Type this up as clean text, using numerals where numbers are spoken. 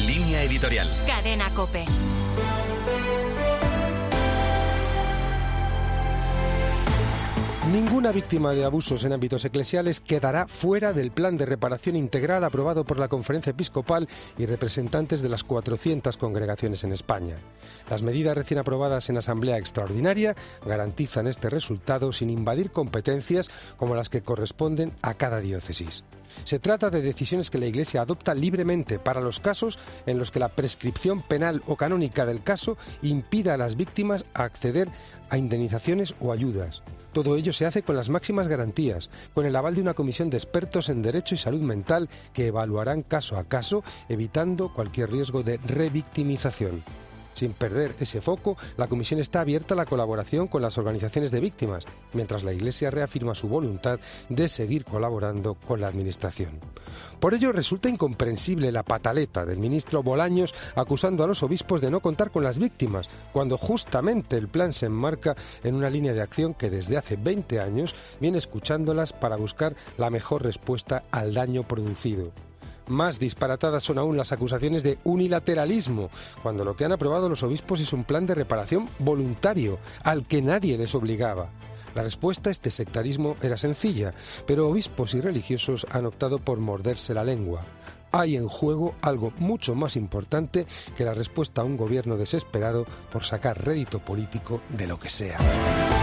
Línea editorial. Cadena COPE. Ninguna víctima de abusos en ámbitos eclesiales quedará fuera del plan de reparación integral aprobado por la Conferencia Episcopal y representantes de las 400 congregaciones en España. Las medidas recién aprobadas en Asamblea Extraordinaria garantizan este resultado sin invadir competencias como las que corresponden a cada diócesis. Se trata de decisiones que la Iglesia adopta libremente para los casos en los que la prescripción penal o canónica del caso impida a las víctimas acceder a indemnizaciones o ayudas. Todo ello se hace con las máximas garantías, con el aval de una comisión de expertos en derecho y salud mental que evaluarán caso a caso, evitando cualquier riesgo de revictimización. Sin perder ese foco, la Comisión está abierta a la colaboración con las organizaciones de víctimas, mientras la Iglesia reafirma su voluntad de seguir colaborando con la Administración. Por ello, resulta incomprensible la pataleta del ministro Bolaños acusando a los obispos de no contar con las víctimas, cuando justamente el plan se enmarca en una línea de acción que desde hace 20 años viene escuchándolas para buscar la mejor respuesta al daño producido. Más disparatadas son aún las acusaciones de unilateralismo, cuando lo que han aprobado los obispos es un plan de reparación voluntario, al que nadie les obligaba. La respuesta a este sectarismo era sencilla, pero obispos y religiosos han optado por morderse la lengua. Hay en juego algo mucho más importante que la respuesta a un gobierno desesperado por sacar rédito político de lo que sea.